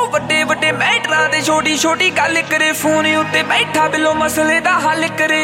ਵੱਡੇ ਵੱਡੇ ਮੈਟਰਾਂ ਦੇ ਛੋਟੀ ਛੋਟੀ ਗੱਲ ਕਰੇ, ਫੋਨ ਉੱਤੇ ਬੈਠਾ ਬਿੱਲੋ ਮਸਲੇ ਦਾ ਹੱਲ ਕਰੇ।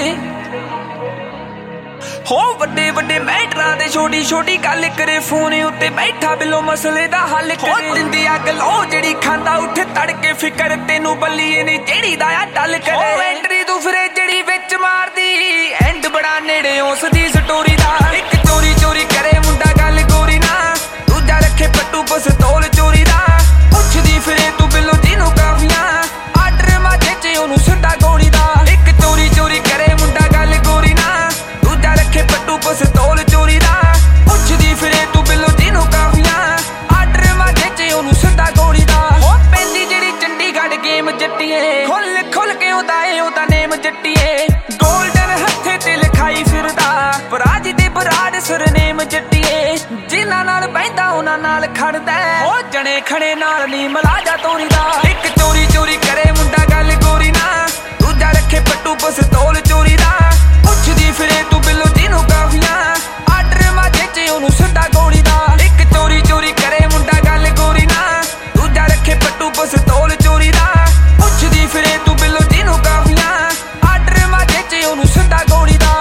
ਹੋ ਵੱਡੇ ਵੱਡੇ ਮੈਟਰਾਂ ਦੇ ਛੋਟੀ ਛੋਟੀ ਗੱਲ ਕਰੇ, ਫੋਨ ਉੱਤੇ ਬੈਠਾ ਬਿੱਲੋ ਮਸਲੇ ਦਾ ਹੱਲ ਕਰੇ। ਦਿੰਦੀ ਅੱਗ ਲੋ ਜਿਹੜੀ ਖਾਂਦਾ ਉੱਠੇ ਤੜਕੇ, ਫਿਕਰ ਤੈਨੂੰ ਬੱਲੀਏ ਨਹੀਂ ਜਿਹੜੀ ਦਾ ਆ ਟੱਲ ਕਰੇ। ਐਂਟਰੀ ਤੂੰ ਫਿਰੇ ਜਿਹੜੀ ਵਿੱਚ ਮਾਰਦੀ, ਐਂਡ ਬੜਾ ਨੇੜੇ ਉਸ ਦੀ ਸਟੋਰੀ ਦਾ। ਇੱਕ ਚੋਰੀ ਚੋਰੀ ਕਰੇ ਮੁੰਡਾ ਗੱਲ ਗੋਰੀ ਨਾ, ਦੂਜਾ ਰੱਖੇ ਪੱਟੂ ਪਿਸਤੌਲ ਚੋਰੀ ਦਾ। ਪੁੱਛਦੀ ਫਿਰੇ ਤੂੰ ਬਿੱਲੋ ਜਿਹਨੂੰ ਕਾਫੀਆਂ, ਆਰਡਰ ਮਾਝੇ ਚ ਉਹਨੂੰ ਸਿੱਧਾ ਗੋਲੀ ਦਾ। ਇੱਕ ਚੋਰੀ ਚੋਰੀ ਕਰੇ ਮੁੰਡਾ ਗੱਲ ਗੋਰੀ ਨਾ, ਦੂਜਾ ਰੱਖੇ ਪੱਟੂ ਪਿਸਤੌਲ ਚੋਰੀ ਦਾ। ਪੁੱਛਦੀ ਫਿਰੇ ਤੂੰ ਬਿੱਲੋ ਜਿਹਨੂੰ ਕਾਫੀਆਂ, ਆਰਡਰ ਮਾਝੇ ਚ ਉਹਨੂੰ ਸਿੱਧਾ ਗੋਲੀ ਦਾ। ਹੋ ਪੈਂਦੀ ਜਿਹੜੀ ਚੰਡੀਗੜ੍ਹ ਗੇਮ ਜੱਟੀਏ, ਖੁੱਲ ਖੁੱਲ ਕੇ ਉਹਦਾ ਨੇਮ ਜੱਟੀਏ। ਗੋਲਡਨ ਹੱਥੇ ਤੇ ਲਿਖਾਈ ਫਿਰਦਾ, ਬਰਾਜ ਦੇ ਬਰਾੜ ਸਰਨੇਮ ਜੱਟੀਏ। ਜਿਨ੍ਹਾਂ ਨਾਲ ਬਹਿੰਦਾ ਉਹਨਾਂ ਨਾਲ ਖੜਦਾ, ਹੋ ਜਣੇ ਖਣੇ ਨਾਲ ਨੀ ਮਲਾਜਾ ਤੋਰੀ ਦਾ। ਇੱਕ ਚੋਰੀ ਚੋਰੀ ਕਰੇ ਮੁੰਡਾ ਗੱਲ ਗੋਰੀ ਨਾ, ਦੂਜਾ ਰੱਖੇ ਪੱਟੂ ਪਿਸਤੌਲ ਚੋਰੀ ਦਾ। ਪੁੱਛਦੀ ਫਿਰੇ ਤੂੰ ਬਿੱਲੋ ਜਿਹਨੂੰ ਕਾਫੀਆਂ, ਆਰਡਰ ਮਾਝੇ ਚ ਉਹਨੂੰ ਸਿੱਧਾ ਗੋਲੀ ਦਾ। ਇੱਕ ਚੋਰੀ ਚੋਰੀ ਕਰੇ ਮੁੰਡਾ ਗੱਲ ਗੋਰੀ ਨਾ, ਦੂਜਾ ਰੱਖੇ ਪੱਟੂ ਪਿਸਤੌਲ ਚੋਰੀ ਦਾ। ਪੁੱਛਦੀ ਫਿਰੇ ਤੂੰ ਬਿੱਲੋ ਜਿਹਨੂੰ ਕਾਫੀਆਂ, ਆਰਡਰ ਮਾਝੇ ਚ ਉਹਨੂੰ ਸਿੱਧਾ ਗੋਲੀ ਦਾ।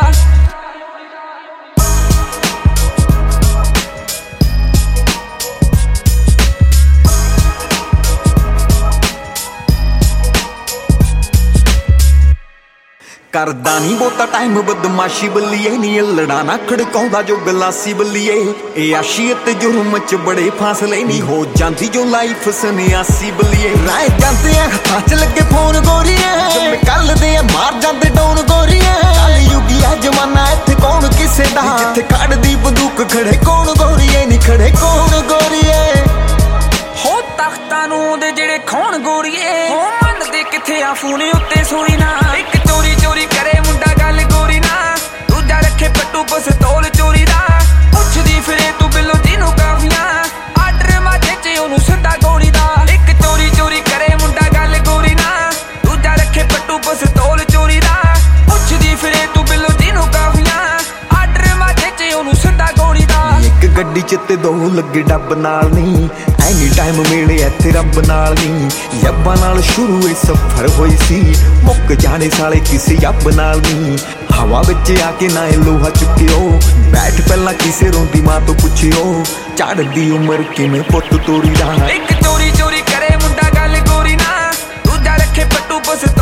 ਕਰਦਾ ਨੀ ਬਹੁਤਾ ਟਾਈਮ ਬਦਮਾਸ਼ੀ ਬੱਲੀਏ, ਨੀ ਲੜਾ ਨਾ ਖੜਕਾਉਂਦਾ ਜੋ ਗਲਾਸੀ ਬੱਲੀਏ। ਇਹ ਆਸ਼ੀਅਤ ਜੁਰਮ ਚ ਬੜੇ ਫਾਸਲੇ, ਨੀ ਹੋ ਜਾਂਦੀ ਜੋ ਲਾਈਫ ਸੰਨਿਆਸੀ ਬੱਲੀਏ। ਰਾਏ ਜਾਂਦੇ ਆ ਹੱਥਾਂ ਚ ਲੱਗੇ ਫੋਨ ਗੋਰੀਏ, ਜਿਵੇਂ ਕੱਲ ਦੇ ਆ ਮਾਰ ਜਾਂਦੇ ਡਾਊਨ ਗੋਰੀਏ। ਕੱਲ ਯੁਗੀ ਆ ਜਮਾਨਾ ਇੱਥੇ ਕੌਣ ਕਿਸੇ ਦਾ, ਜਿੱਥੇ ਕੱਢਦੀ ਬੰਦੂਕ ਖੜੇ ਕੌਣ ਗੋਰੀਏ, ਨੀ ਖੜੇ ਕੌਣ ਗੋਰੀਏ। ਹੋ ਤਖਤਾਂ ਨੂੰ ਦੇ ਜਿਹੜੇ ਖੌਣ ਗੋਰੀਏ, ਹੋ ਮੰਨਦੇ ਕਿੱਥੇ ਆ ਫੋਨ ਉੱਤੇ ਸੋਈ ਨਾ। ਇੱਕ ਚੋਰੀ ਚੋਰੀ ਕਰੇ ਮੁੰਡਾ ਗੱਲ ਗੋਰੀ ਨਾ, ਦੂਜਾ ਰੱਖੇ ਪੱਟੂ ਪਿਸਤੌਲ ਚੋਰੀ ਦਾ। ਪੁੱਛਦੀ ਫਿਰੇ ਤੂੰ ਬਿੱਲੋ ਜਿਹਨੂੰ ਕਾਫੀਆਂ, ਆਰਡਰ ਮਾਝੇ ਚ ਉਹਨੂੰ ਸਿੱਧਾ ਗੋਲੀ ਦਾ। ਇੱਕ ਚੋਰੀ ਚੋਰੀ ਕਰੇ ਮੁੰਡਾ ਗੱਲ ਗੋਰੀ ਨਾ, ਦੂਜਾ ਰੱਖੇ ਪੱਟੂ ਪਿਸਤੌਲ ਚੋਰੀ ਦਾ। ਪੁੱਛਦੀ ਫਿਰੇ ਤੂੰ ਬਿੱਲੋ ਜਿਹਨੂੰ ਕਾਫੀਆਂ, ਆਰਡਰ ਮਾਝੇ ਚ ਉਹਨੂੰ ਸਿੱਧਾ ਗੋਲੀ ਦਾ। ਇੱਕ ਗੱਡੀ ਚ ਤੇ ਦੋ ਲੱਗੇ ਡੱਬ ਨਾਲ ਨੀ, ਐਨੀ ਟਾਈਮ ਮਿਲੇ ਇੱਥੇ ਰੱਬ ਨਾਲ ਨੀ। ਯੱਬਾਂ ਨਾਲ ਸ਼ੁਰੂ ਇਹ ਸਫ਼ਰ ਹੋਈ ਸੀ, ਮੁੱਕ ਜਾਣੇ ਸਾਲੇ ਕਿਸੇ ਯੱਬ ਨਾਲ ਨੀ। ਹਵਾ ਵਿੱਚ ਆ ਕੇ ਨਾ ਇਹ ਲੋਹਾ ਚੁੱਕਿਓ, ਬੈਠ ਪਹਿਲਾਂ ਕਿਸੇ ਰੋਂਦੀ ਮਾਂ ਤੋਂ ਪੁੱਛਿਓ, ਚੜ੍ਹਦੀ ਉਮਰ ਕਿਵੇਂ ਪੁੱਤ ਤੋਰੀ ਦਾ। ਇੱਕ ਚੋਰੀ ਚੋਰੀ ਕਰੇ ਮੁੰਡਾ ਗੱਲ ਗੋਰੀ ਨਾ, ਦੂਜਾ ਰੱਖੇ ਪੱਟੂ ਪਿਸਤੌਲ